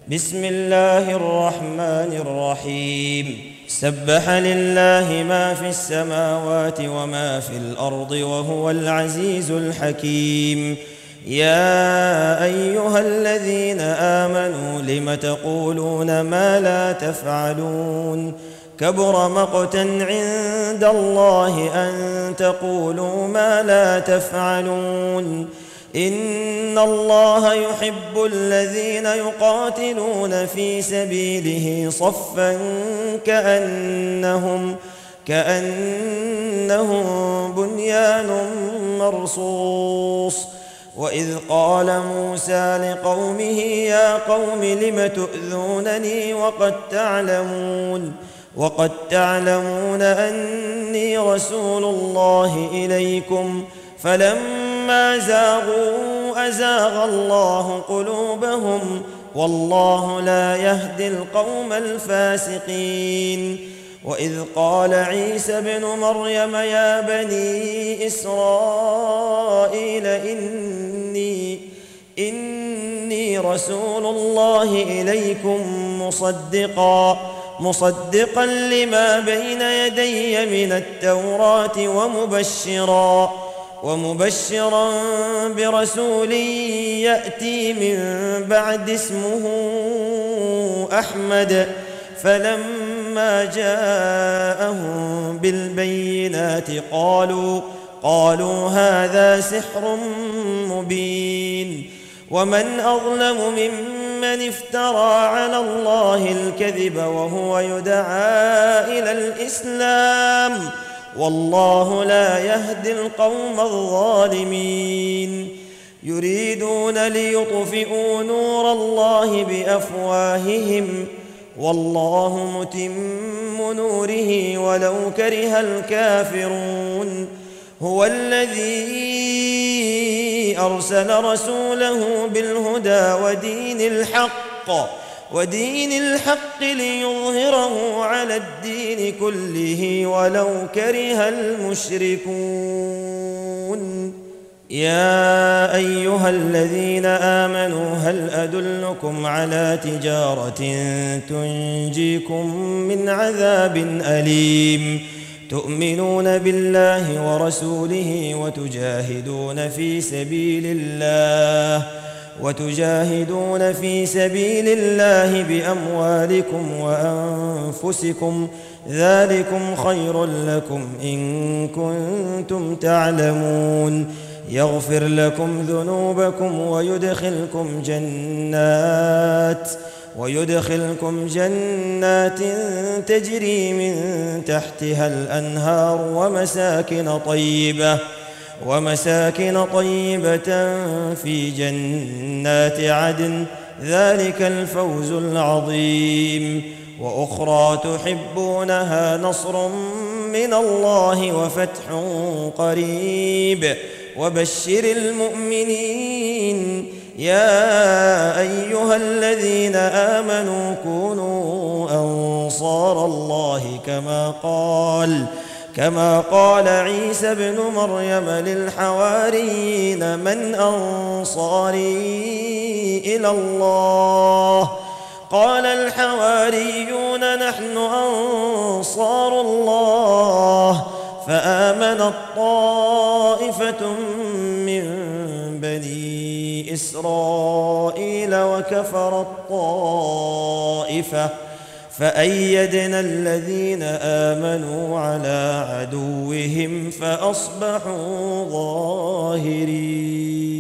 بسم الله الرحمن الرحيم. سبح لله ما في السماوات وما في الأرض وهو العزيز الحكيم. يا أيها الذين آمنوا لم تقولون ما لا تفعلون؟ كبر مقتا عند الله أن تقولوا ما لا تفعلون. إن الله يحب الذين يقاتلون في سبيله صفا كأنهم بنيان مرصوص. وإذ قال موسى لقومه يا قوم لم تؤذونني وقد تعلمون أني رسول الله إليكم فلما زاغوا أزاغ الله قلوبهم والله لا يهدي القوم الفاسقين. وإذ قال عيسى ابن مريم يا بني إسرائيل إني رسول الله إليكم مصدقا لما بين يدي من التوراة ومبشرا برسول يأتي من بعد اسمه أحمد. فلما جاءهم بالبينات قالوا هذا سحر مبين. ومن أظلم ممن افترى على الله الكذب وهو يدعى إلى الإسلام والله لا يهدي القوم الظالمين. يريدون ليطفئوا نور الله بأفواههم والله متم نوره ولو كره الكافرون. هو الذي أرسل رسوله بالهدى ودين الحق ليظهره على الدين كله ولو كره المشركون. يا أيها الذين آمنوا هل أدلكم على تجارة تنجيكم من عذاب أليم؟ تؤمنون بالله ورسوله وتجاهدون في سبيل الله بأموالكم وأنفسكم ذلكم خير لكم إن كنتم تعلمون. يغفر لكم ذنوبكم ويدخلكم جنات تجري من تحتها الأنهار ومساكن طيبة في جنات عدن ذلك الفوز العظيم. وأخرى تحبونها نصر من الله وفتح قريب وبشر المؤمنين. يا أيها الذين آمنوا كونوا أنصار الله كما قال عيسى ابن مريم للحواريين من أنصاري إلى الله؟ قال الحواريون نحن أنصار الله. فآمنت طائفة من بني إسرائيل وكفرت طائفة فأيدنا الذين آمنوا على عدوهم فأصبحوا ظاهرين.